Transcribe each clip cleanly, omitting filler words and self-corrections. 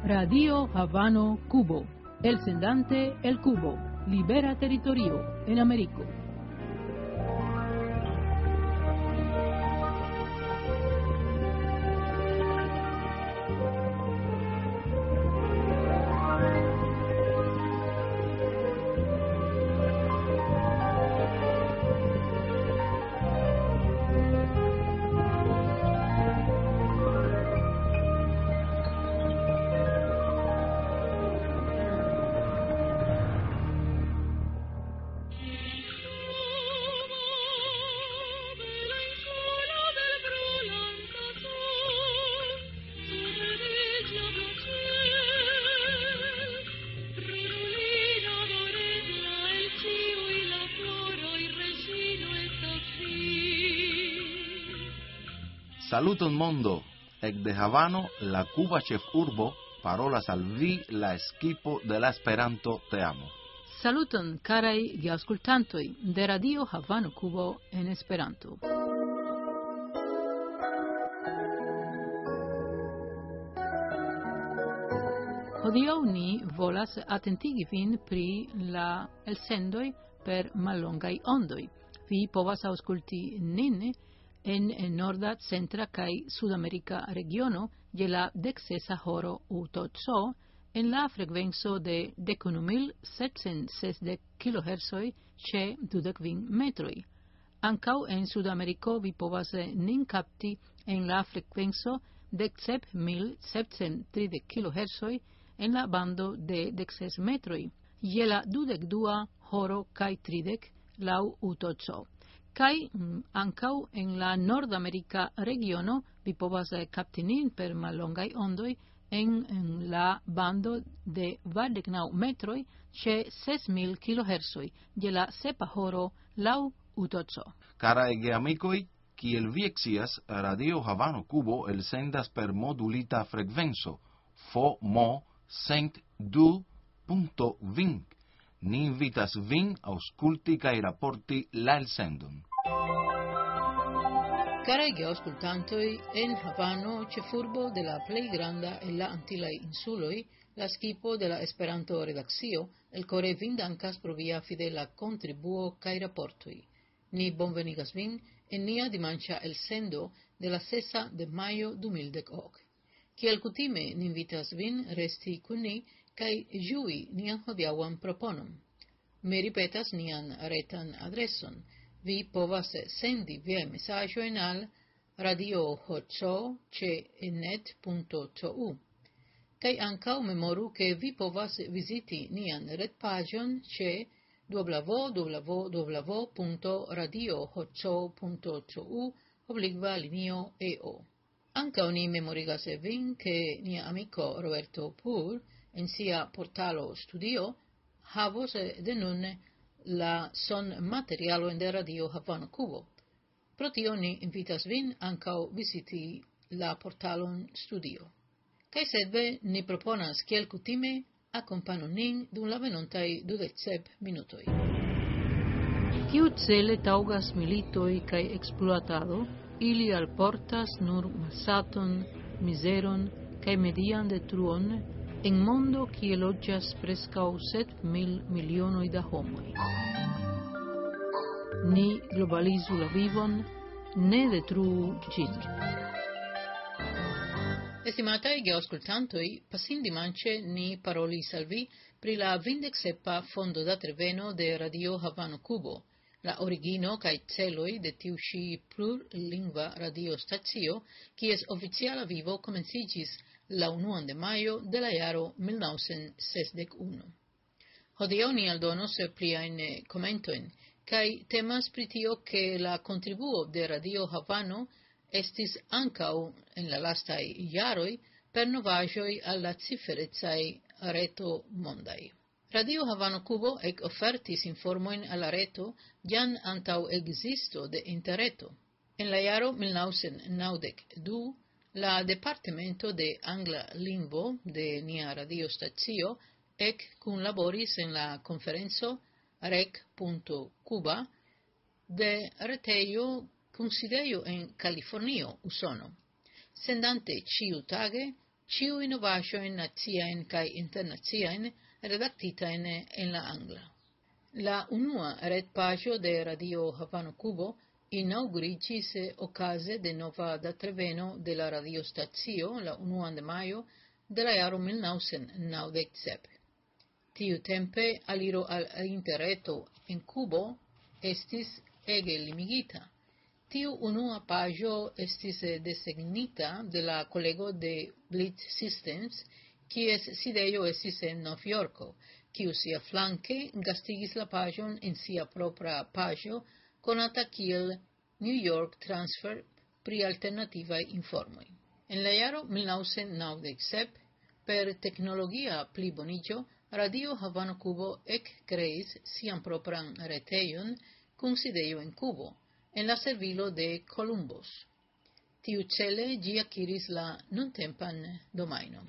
Radio Habano Cubo, el sendante el Cubo, libera territorio en Américo. Saluton mondo, ec de Havano la Cuba chef urbo parolas al vi la equipo de la Esperanto Teamo. Saluton carai geauscultantoi de Radio Havano Cubo en Esperanto. Hodiaŭ ni volas atentigi vin pri la elsendoj per mallongaj ondoj. Vi povas aŭskulti nin en norda, centra kaj sudamerika regiono je la 16 horo UTC en la frekvenco de 11.760 kHz ĉe 25 metroj. Ankaŭ en Sudameriko vi povas nin kapti en la frekvenco 17.730 kHz en la bando de 16 metroj je la 22 horo kaj 30 laŭ UTC. Kaj ankaŭ en la nordamerika regiono vi povas kapti nin per mallongaj ondoj en la bando de 29 metroj ĉe 6.000 kHz je la 7 horo laŭ UTC. Karae geamikoj, kiel vi ekscias, Radio Havano Cubo elsendas per modulita frekvenco FOMO 102.20. Ni invitas vin aŭskulti kaj raporti la elsendon. Caraj geaŭskultantoj, en Havano, ĉefurbo de la plej granda el la Antilaj insuloj, la skipo de la Esperanto-redakcio elkore vin dankas pro via fidela kontribuo kaj raportoj. Ni bonvenigas vin en nia dimanĉa elsendo de la 6 de majo 2010. Kiel kutime, ni invitas vin resti kun ni kaj ĝui nian hodiaŭan proponon. Mi ripetas nian retan adreson. Vi povas sendi viajn mesaĝojn al radiohc@net.cu. Kaj ankaŭ memoru, ke vi povas viziti nian retpaĝon ĉe www.radiohc.cu/eo. Ankaŭ ni memorigas vin, ke nia amiko Roberto Pur en sia portalo Studio havos de nun la son materialo en de Radio Havano Cubo. Pro tio ni invitas vin ankaŭ viziti la portalon Studio. Kaj sekve ni proponas kiel kutime akompanu nin dum la venontaj 27 minutoj. Kiucele taŭgas militoj kaj ekspluatado, ili alportas nur malsaton, mizeron kaj median detruon en mondo kie loĝas preskaŭ 7.000 milionoj da homoj. Ni globalizu la vivon, ne detruu ĝin. Estimataj geaŭskultantoj, pasindimanĉe ni parolis al vi pri la 27 fondodaterveno de Radio Havano Cubo, la origino kaj celoj de tiu ĉi plurlingva radiostacio, kies oficiala vivo komenciĝis la 1 de majo de la jaro 1961. Hodiaŭ ni aldonos pliajn komentojn, kaj temas pri tio, ke la kontribuo de Radio Havano estis ankaŭ en la lastaj jaroj per novaĵoj al la ciferecaj reto mondaj. Radio Havano Cubo ofertis informojn al la reto jam antaŭ ekzisto de interreto. En la jaro 1992 la departemento de angla lingvo de nia radiostacio kunlaboris en la konferenco rec.cuba de retejo kun sidejo en Kalifornio, Usono, sendante ĉiutage Ciu innovaĵojn naciajn kaj internaciajn redaktitajn en la angla. La unua retpaĝo de Radio Havano Kubo inaŭguriĝis okaze de nova datreveno de la radiostacio la 1 de majo de la jaro 1997. Tiutempe aliro al interreto en Kubo estis ege limigita. Tiu unua paĝo estis desegnita de la kolego de Blitz Systems, kies sidejo estis en Novjorko, kiu siaflanke gastigis la paĝon en sia propra paĝo konata kiel New York Transfer pri alternativaj informoj. En la jaro 1997, per teknologia pliboniĝo, Radio Havano Kubo ekkreis sian propran retejon kun sidejo en Kubo, en la servilo de Columbus. Tiucele ĝi akiris la nuntempan domajnon.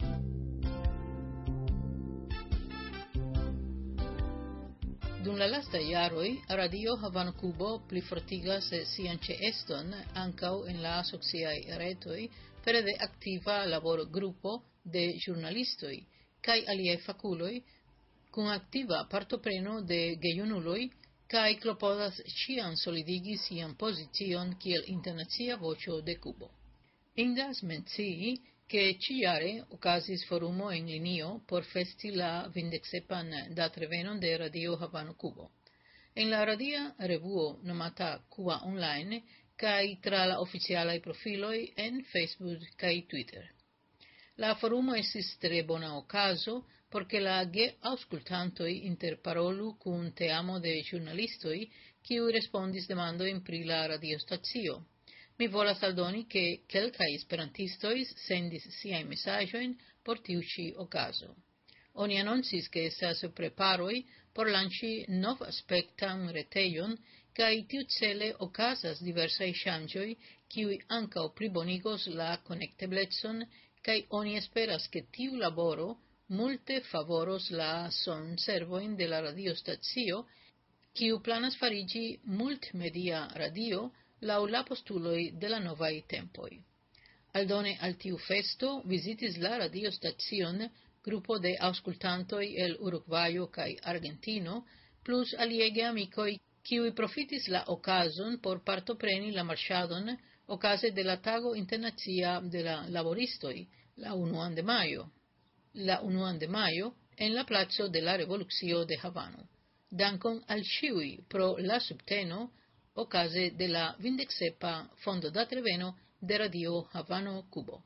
Dum la lastaj jaroj, Radio Havano Kubo plifortigas sian ĉeeston ankaŭ en la sociaj retoj pere de aktiva laborgrupo de ĵurnalistoj kaj aliaj fakuloj kun aktiva partopreno de gejunuloj kaj klopodas ĉiam solidigi sian pozicion kiel internacia voĉo de Kubo. Indas mencii ke ĉiujare okazis forumo en linio por festi la 27 datrevenon de Radio Havano Kubo. En la radia revuo nomata Cuba Online kaj tra la oficialaj profiloj en Facebook kaj Twitter. La forumo estis tre bona okazo porque la geaŭskultantoj interparolu kun teamo de ĵurnalistoj kiuj respondis demandojn pri la radiostacio. Mi volas aldoni ke kelkaj esperantistoj sendis siajn mesaĝojn por tiu ĉi okazo. Oni anoncis ke estas preparoj por lanĉi novaspektan retejon kaj tiucele okazas diversaj ŝanĝoj kiuj ankaŭ plibonigos la konekteblecon kaj oni esperas ke tiu laboro multe favoros la sonservojn de la radiostacio, kiu planas fariĝi multmedia radio laŭ la postuloj de la novaj tempoj. Aldone al tiu festo vizitis la radiostacion grupo de aŭskultantoj el Urugvajo kaj Argentino, plus aliege amikoj, kiuj profitis la okazon por partopreni la marŝadon okaze de la Tago Internacia de la Laboristoj, la 1 de majo. La 1 de majo en la placo de la Revolucio de Havano. Dankon al ĉiuj pro la subteno okaze de la 27 fondo datreveno de Radio Havano Kubo.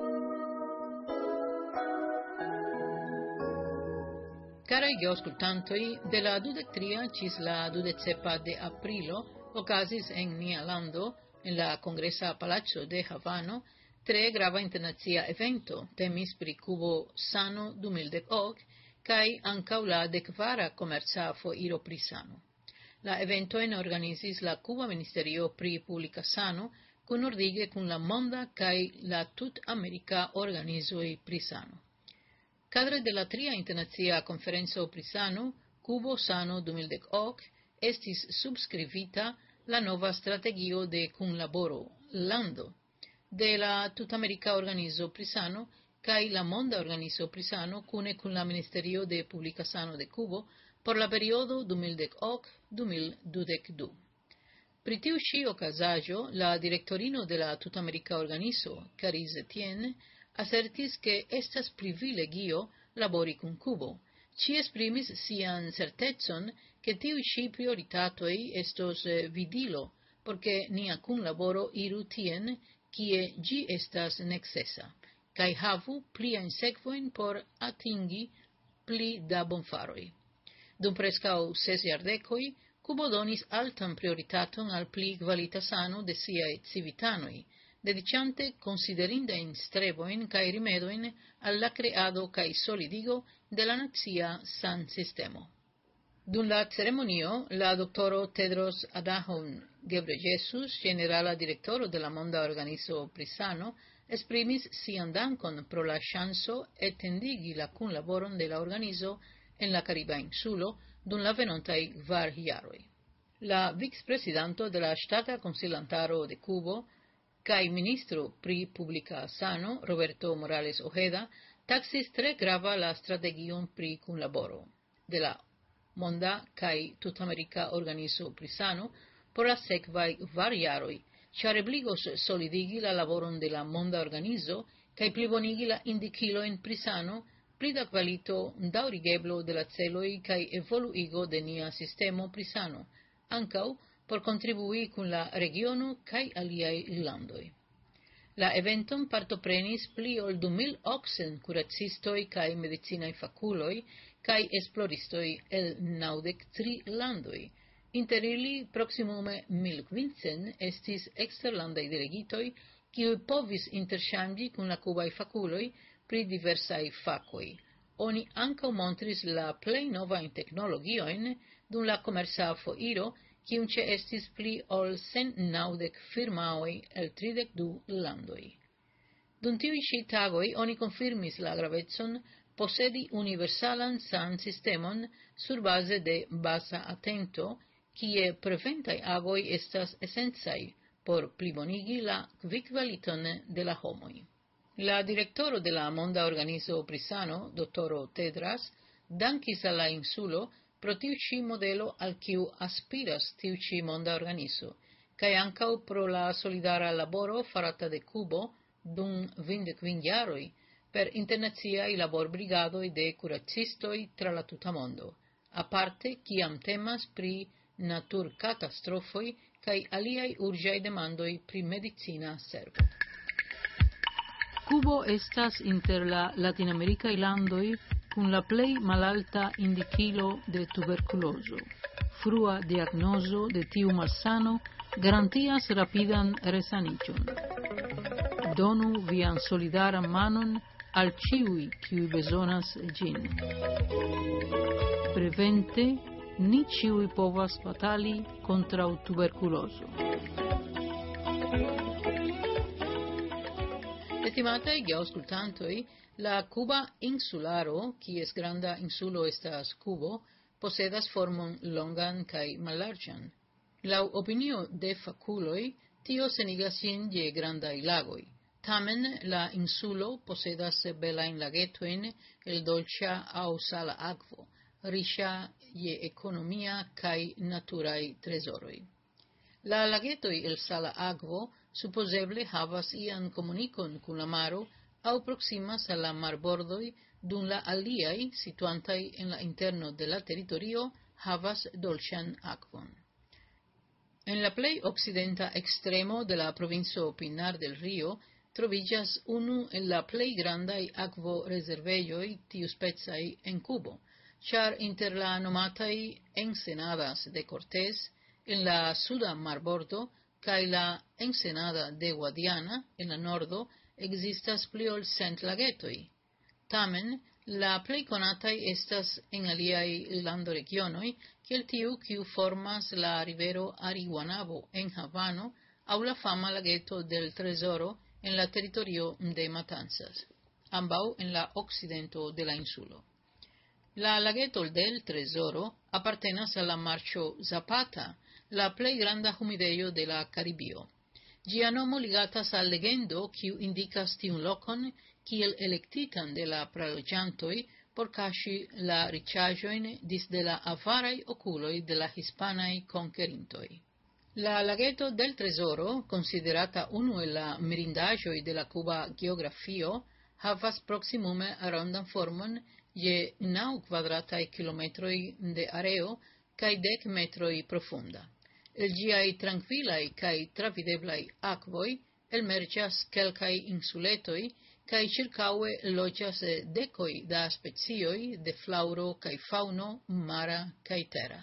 Caraj geaŭskultantoj, de la 23 ĝis la 27 de aprilo okazis en nia lando, en la Kongresa Palaco de Havano, tre grava internacia evento, temis pri Kubo Sano 2010 kaj ankaŭ la 10ª komerca foiro pri sano. La eventojn organizis la Kuba Ministerio pri Publika Sano kunordige kun la monda kaj la tut-amerika organizoj pri sano. Kadre de la 3 internacia konferenco pri sano, Kubo Sano 2010, estis subskribita la nova strategio de kunlaboro lando de la tut-amerika organizo pri sano kaj la monda organizo pri sano kune kun la Ministerio de Publika Sano de Kubo por la periodo 2010-2022. Pri tiu ĉi okazaĵo la direktorino de la tut-amerika organizo, Carice Etienne, asertis ke estas privilegio labori kun Kubo. Ŝi esprimis sian certecon ke tiuj ĉi prioritatoj estos vidilo porque nia kunlaboro iru tien kie ĝi estas necesa, kaj havu pliajn sekvojn por atingi pli da bonfaroj. Dum preskaŭ 6 jardekoj, Kubo donis altan prioritaton al pli kvalita sano de siaj civitanoj, dediĉante konsiderindajn strebojn kaj rimedojn al la kreado kaj solidigo de la nacia sansistemo. Dum la ceremonio, la doktoro Tedros Adhanom Ghebreyesus, generala direktoro de la Monda Organizo pri Sano, esprimis sian dankon pro la ŝanco etendigi la kunlaboron de la organizo en la Kariba Insulo dum la venontaj 4 jaroj. La vicprezidanto de la ŝtata konsilantaro de Kubo, Kai ministro pri publica sano, Roberto Morales Ojeda, taxis tre grava la strategion pri kunlaboro de la Monda kai Tutamerika Organizo pri sano por la sekvaj varjaroj, ĉar ebligos solidigi la laboron de la Monda Organizo kai plibonigi la indikilojn pri sano, pri da kvalito daŭrigeblo de la celoj kaj evoluigo de nia sistemo pri sano, ankaŭ por contribui kun la regiono kaj aliaj landoj. La eventon partoprenis pli ol 2800 kuracistoj kaj medicinaj fakuloj kaj esploristoj el 93 landoj. Inter ili proximume 1500 estis eksterlandaj delegitoj, kiuj povis interŝanĝi kun la kubaj fakuloj pri diversaj fakoj. Oni ankaŭ montris la plej novajn teknologiojn dum la komerca foiro, kiun ĉeestis pli ol 190 firmaoj el 32 landoj. Dum tiuj ĉi tagoj oni konfirmis la gravecon posedi universalan san-sistemon surbaze de baza atento, kie preventaj agoj estas esencaj por plibonigi la kvaliton de la homoj. La direktoro de la Monda Organizo pri Sano, doktoro Tedras, dankis al la insulo pro tiu ĉi modelo al kiu aspiras tiu ĉi Monda Organizo, kaj ankaŭ pro la solidara laboro farata de Kubo dum 25 jaroj per internaciaj laborbrigadoj de kuracistoj tra la tuta mondo, aparte kiam temas pri naturkatastrofoj kaj aliaj urĝaj demandoj pri medicina servo. Kubo estas inter la latinamerikaj landoj kun la plej malalta indikilo de tuberkulozo. Frua diagnozo de tiu malsano garantias rapidan resaniĝon. Donu vian solidaran manon al ĉiuj, kiuj bezonas ĝin. Prevente, ni ĉiuj povas batali kontraŭ tuberkulozo. Estimataj geaŭskultantoj, la Kuba insularo, kies granda insulo estas Kubo, posedas formon longan kaj mallarĝan. Laŭ opinio de fakuloj, tio senigas ĝin je grandaj lagoj. Tamen la insulo posedas belajn lagetojn el dolĉa aŭ sala akvo, riĉa je ekonomia kaj naturaj trezoroj. La lagetoj el sala akvo supozeble havas ian komunikon kun la maro aŭ proksimas al la marbordoj, dum la aliaj, situantaj en la interno de la teritorio, havas dolĉan akvon. En la plej okcidenta ekstremo de la provinco Pinar del Río troviĝas unu el la plej grandaj akvorezervejoj tiuspecaj en Kubo, ĉar inter la nomataj Ensenadas de Cortés en la suda marbordo kaj la Ensenada de Guadiana en la nordo ekzistas pli ol 100 lagetoj. Tamen, la plej konataj estas en aliaj landoregionoj, kiel tiu kiu formas la rivero Ariguanabo en Havano aŭ la fama lageto del Tresoro en la teritorio de Matanzas, ambaŭ en la okcidento de la insulo. La lageto del Tresoro apartenas al la marĉo Zapata, la plej granda humidejo de la Karibio. Ĝia nomo ligatas al legendo kiu indikas tiun lokon kiel elektitan de la praloĝantoj por kaŝi la riĉaĵojn disde la avaraj okuloj de la hispanaj konkerintoj. La lageto del Tresoro, konsiderata unu el la mirindaĵoj de la kuba geografio, havas proksimume rondan formon je 9 kvadrataj kilometroj de areo kaj 10 metroj profunda. El ĝiaj trankvilaj kaj travideblaj akvoj elmerĝas kelkaj insuletoj kaj ĉirkaŭe loĝas dekoj da specioj de flaŭro kaj faŭno mara kaj tera.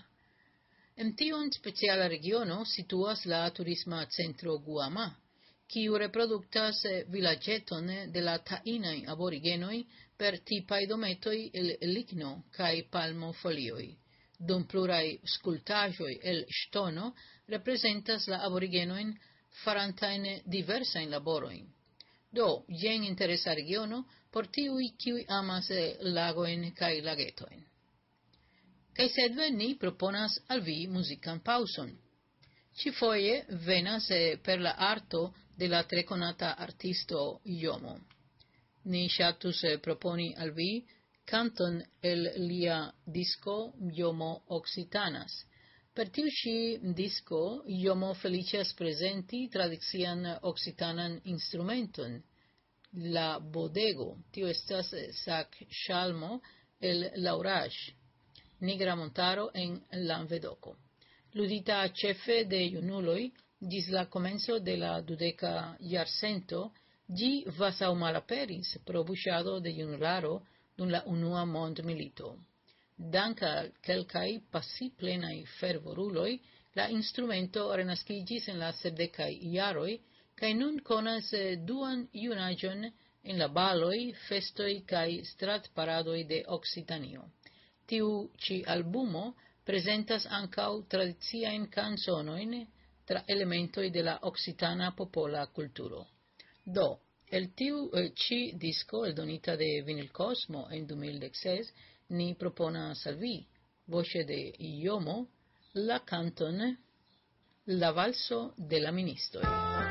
En tiun speciala regiono situas la turisma centro Guama, kiu reproduktas vilaĝeton de la tainaj aborigenoj per tipaj dometoj el ligno kaj palmofolioj. Dum pluraj skulptaĵoj el ŝtono reprezentas la aborigenojn farantajn diversajn laborojn. Do, jen interesa regiono por tiuj, kiuj amas lagojn kaj lagetojn. Kaj sekve ni proponas al vi muzikan paŭzon. Ci foje venas per la arto de la treconata artisto Iomo. Ni ŝatus proponi al vi canton el lia disco Iomo Occitanas. Per tiu ci disco, Iomo felicias presenti tradician occitanan instrumenton, la bodego, tio estas sac ŝalmo el Laurage, nigra montaro en Languedoco. Ludita ĉefe de junuloj ĝis la komenco de la 20 jarcento, ĝi kvazaŭ malaperis pro buŝado de junularo dum la unua mondmilito. Dank al kelkaj pasiplenaj fervoruloj, la instrumento renaskiĝis en la 70-kaj jaroj kaj nun konas duan junaĝon en la baloj, festoj kaj stratparadoj de Okcitanio. Tiu ĉi albumo presentas ankaŭ tradiciajn kanzonojn tra elementoj de la okcitana popola kulturo. Do, el tiu ĉi disco eldonita de Vinil Cosmo en 2016, ni proponas al vi, voce de Iomo, la canton La valso de la ministoj.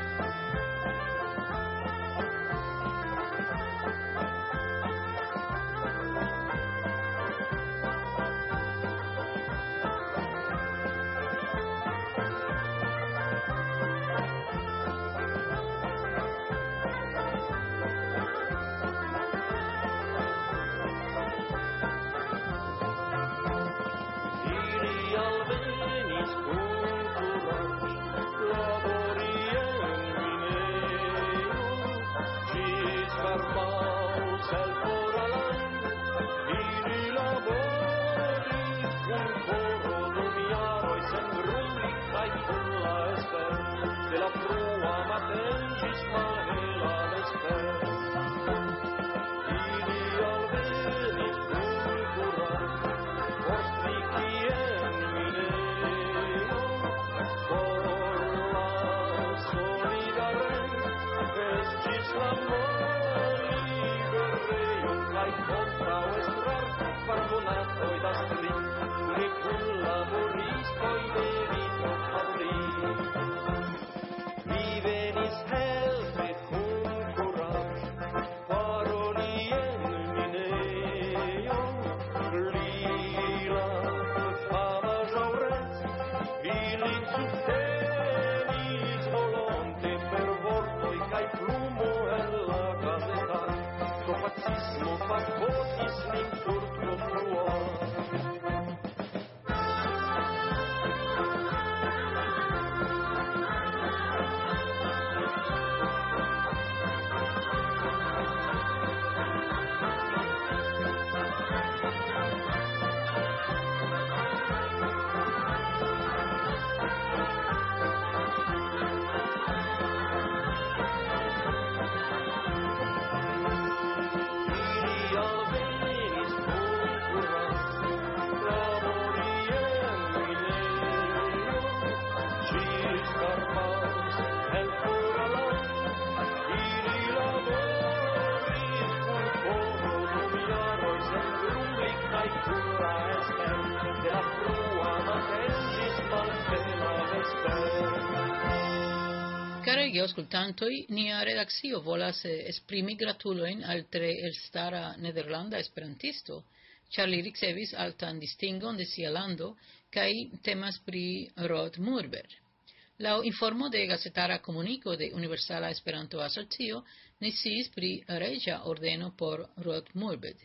Caraj aŭskultantoj, nia redakcio volas esprimi gratulojn al tre elstara nederlanda esperantisto, ĉar li ricevis altan distingon de sia lando kaj temas pri Rod Murberg. Laŭ informo de gazetara komuniko de Universala Esperanto-Asocio, neciis pri reĝa ordeno por Rod Murberg.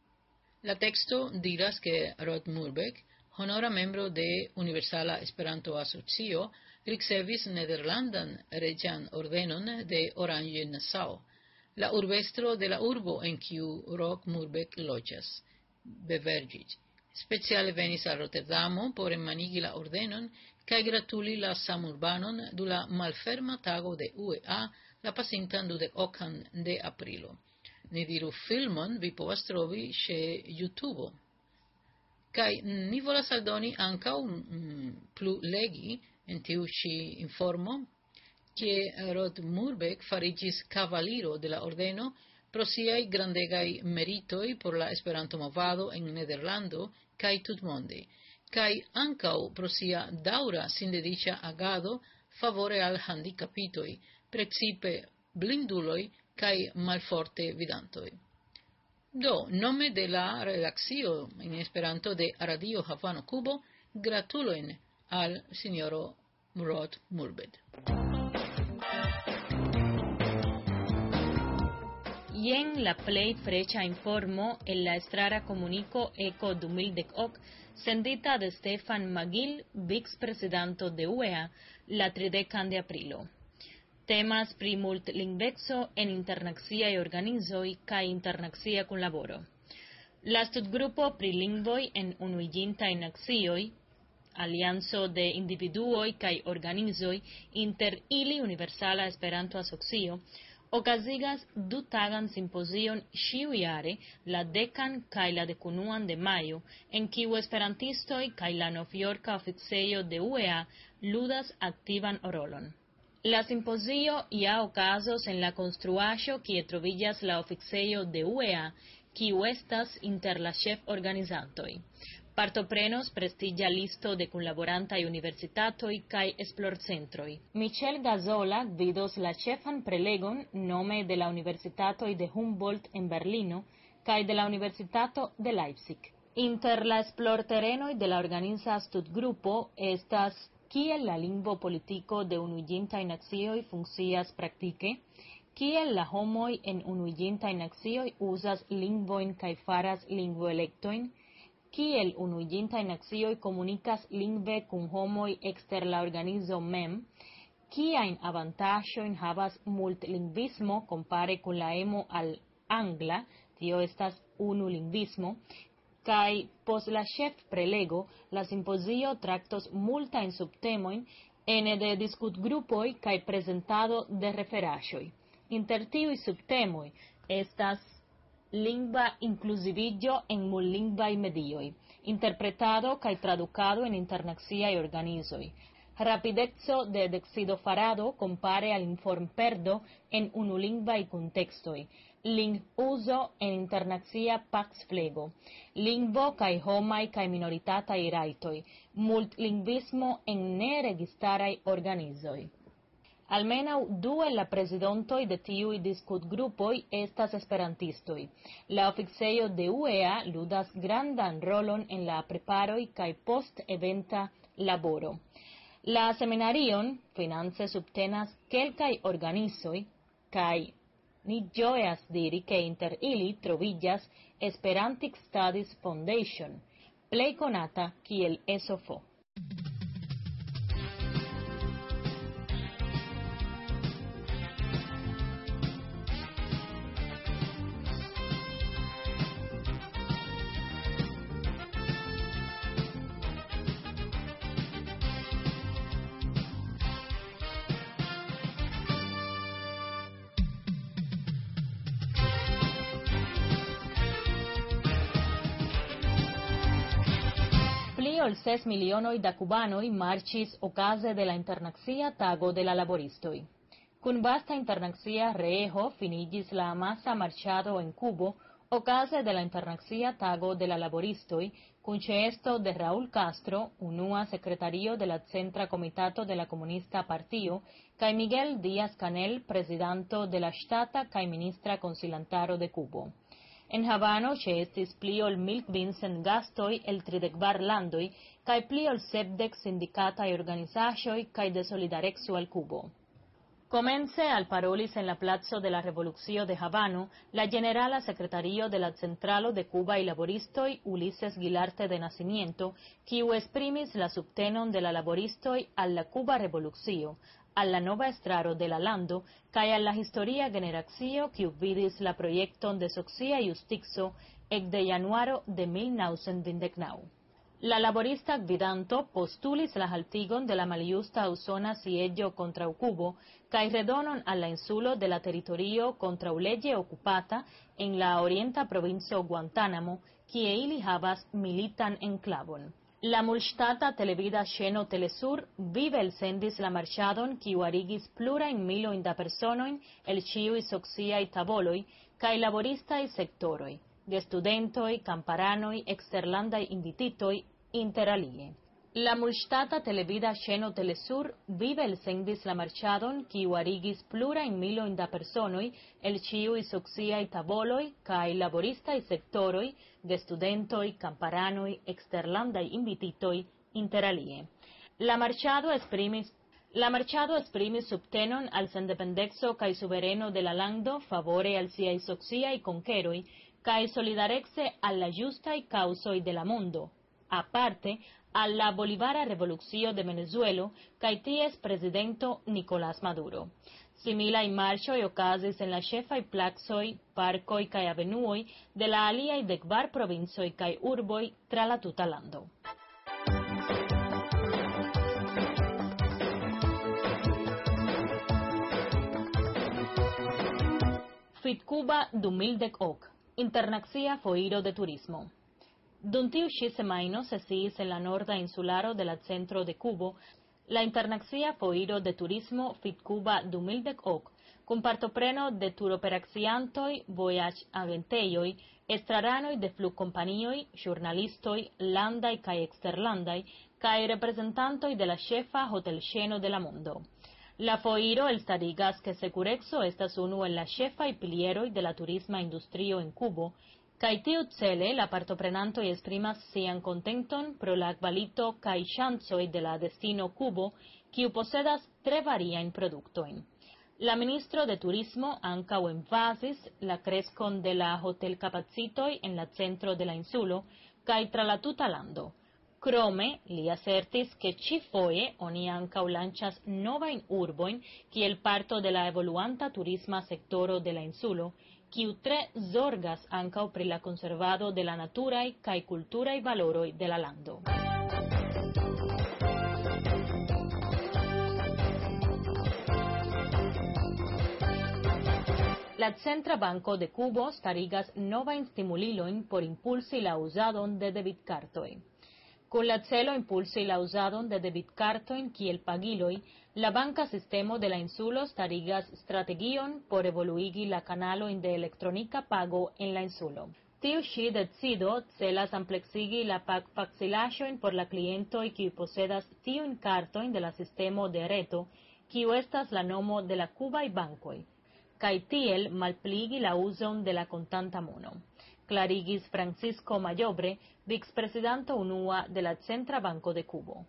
La teksto diras ke Rod Murberg, honora membro de Universala Esperanto-Asocio, ricevis nederlandan reĝan ordenon de Orange-Nassau, la urbestro de la urbo en kiu Rod Murberg loĝas, beverĝis. Speciale venis al Rotterdamo por enmanigi la ordenon kaj gratuli la samurbanon dum la malferma tago de UEA la pasintan 28 de aprilo. Ni diru filmon vi povas trovi ĉe YouTube. Kaj ni volas aldoni ankaŭ plu legi en tiu ĉi informo ke Rod Murberg fariĝis kavaliro de la ordeno pro siaj grandegaj meritoj por la Esperanto-movado en Nederlando kaj tutmonde, kai ancau pro sia daura sindedicia agado favore al handicapitoi, precipe blinduloi kai malforte vidantoi. Do, nome de la redaccio in Esperanto de Radio Havano Kubo, gratuloin al signoro Rod Mulbed. Yen la play frecha informo en la estrara comunico eco 2018 sendita de Stefan Magil, vicepresidente de UEA, la 30 de aprilo. Temas pri multlingvexo en internaxia e organizoi kai internaxia kun laboro. La studgrupo pri lingvoi en unuiginta en nacioi, alianzo de individuoi kai organizoi inter ili Universala Esperanto Asocio, okazigas du tagan simposion ĉiujare la 10 kaj la 11 de majo, en kiu esperantistoj kaj la novjorka oficejo de UEA ludas aktivan rolon. La simposio ja okazos en la konstruaĵo kie troviĝas la oficejo de UEA, kiu estas inter la ĉeforganizantoj. Partoprenos prestigia listo de kunlaborantaj universitatoj kaj esplorcentroj. Michel Gazola vidos la ĉefan prelegon nome de la universitatoj de Humboldt en Berlino kaj de la Universitato de Leipzig. Inter la esplorterenoj de la organiza studgrupo estas kiel la lingvo politiko de unuiĝintaj nacioj funkcias praktike, kiel la homoj en unuiĝintaj nacioj uzas lingvojn kaj faras lingvoelektojn, kiel unuiĝintaj nacioj komunikas lingve kun homoj ekster la organizo mem, kiajn avantaĝojn havas multlingvismo kompare kun la emo al angla, tio estas unulingvismo, kaj post la ĉefprelego la simpozio traktos multajn subtemojn ene de diskutgrupoj kaj prezentado de referaĵoj. Inter tiuj subtemoj estas lingva inclusivillo en multlingvaj medioj, interpretado kaj tradukado en internaciaj organizoj, rapideco de decidofarado compare al informperdo en unulingvaj kuntekstoj, lingvuzo en internacia paksflego, lingvo kaj homaj kaj minoritataj rajtoj, multlingvismo en neregistaraj organizoj. Almenaŭ du el la prezidontoj de tiuj diskutgrupoj estas esperantistoj. La oficejo de UEA ludas grandan rolon en la preparoj kaj post-eventa laboro. La seminarion finance subtenas kelkaj organizoj kaj ni ĝojas diri ke inter ili troviĝas Esperantic Studies Foundation, plej konata kiel ESOFO. Ol 6 milionoj da kubanoj marĉis okaze de la Internacia Tago de la Laboristoj. Kun vasta internacia reejo finiĝis la amasa marĉado en Kubo okaze de la Internacia Tago de la Laboristoj, kun ĉeesto de Raúl Castro, unua sekretario de la Centra Komitato de la Komunista Partio, kaj Miguel Díaz-Canel, prezidanto de la ŝtata kaj ministra konsilantaro de Kubo. En Havano ĉeestis pli ol 1500 gastoj el 30 landoj kaj pli ol 70 sindikataj organizaĵoj kaj de solidareco al Kubo. Komence alparolis en la placo de la Revolucio de Havano la generala sekretario de la Centralo de Kubaj Laboristoj Ulises Guilarte de Nacimiento, kiu esprimis la subtenon de la laboristoj al la Kuba Revolucio, al la nova estraro de la lando kaj al la historia generacio kiu vidis la projekton de socia justico ekde januaro de 1929. La laborista gvidanto postulis la haltigon de la maljusta usona sieĝo kontraŭ Kubo kaj redonon al la insulo de la teritorio kontraŭleĝe okupata en la orienta provinco Guantánamo, kie ili havas militan enklavon. La mulŝtata televida ŝeno Telesur vive elsendis la marŝadon, kiu arigis plurajn milojn da personojn el ĉiuj sociaj tavoloj kaj laboristaj sektoroj, de studentoj, kamparanoj, eksterlandaj invititoj, interalie. La mulŝtata televida ŝeno Telesur vive elsendis la marĉadon, kiu arigis plurajn milojn da personoj el ĉiuj sociaj tavoloj kaj laboristaj sektoroj de studentoj, kamparanoj, eksterlandaj invititoj, interalie. La marĉado esprimis subtenon al sendependeco kaj suvereno de la lando favore al siaj sociaj konkeroj kaj solidareco al la ĝustaj kaŭzoj de la mondo. Aparte, a la Bolivara Revolucio de Venezuelo kaj ties presidento Nicolás Maduro. Similaj marŝoj okazis en la ĉefaj placoj, parkoj kaj avenuoj de la aliaj 10 provincoj kaj urboj tra la tuta lando. FitCuba 2010, internacia foiro de turismo. Dum tiu ĉi semajno sesiis en la norda insularo de la centro de Kubo la internacia foiro de turismo FitCuba 2010, kun partopreno de turoperaciantoj, vojaĝagentejoj, estraranoj de flugkompanioj, ĵurnalistoj, landaj kaj eksterlandaj, kaj reprezentantoj de la ĉefa hotelŝeno de la mondo. La foiro elstarigas ke sekureco estas unu el la ĉefaj pilieroj de la turisma industrio en Kubo, kaj tiucele la partoprenantoj esprimas sian kontenton pro la kvalito kaj ŝancoj de la destino Kubo, kiu posedas tre variajn produktojn. La ministro de turismo ankaŭ emfazis la kreskon de la hotelkapacitoj en la centro de la insulo kaj tra la tuta lando. Krome, li asertis ke ĉifoje oni ankaŭ lanĉas novajn urbojn kiel parto de la evoluanta turisma sektoro de la insulo, kiu tre zorgas ankaŭ pri la konservado de la naturaj kaj kulturaj valoroj de la lando. La Centra Banko de Kubo starigas novajn stimulilojn por impulsi la uzadon de debitkartoj. Kun la celo impulsi la uzadon de debitkartojn kiel pagiloj, la banka sistemo de la insulo starigas strategion por evoluigi la kanalojn de elektronika pago en la insulo. Tiu ĉi decido celas ampleksigi la pagfacilaĵojn por la klientoj kiuj posedas tiujn kartojn de la sistemo de reto, kiu estas la nomo de la kubaj bankoj, kaj tiel malpliigi la uzon de la kontanta mono. Clarigis Francisco Mayobre, vicepresidento unua de la Centra Banko de Kubo.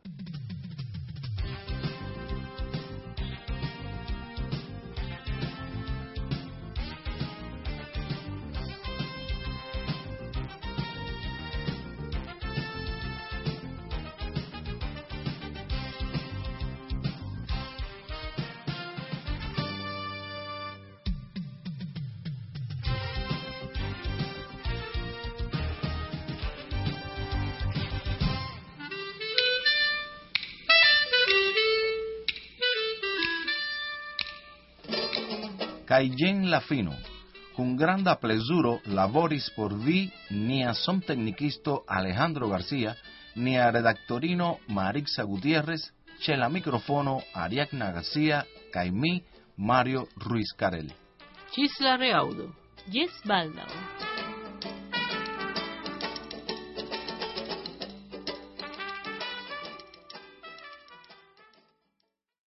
Kaj jen la fino. Kun granda plezuro laboris por vi nia somteknikisto Alejandro Garcia, nia redaktorino Marixa Gutiérrez, ĉe la mikrofono Ariadna Garcia kaj mi, Mario Ruiz Carel. Ĝis la reaŭdo. Ĝis baldaŭ.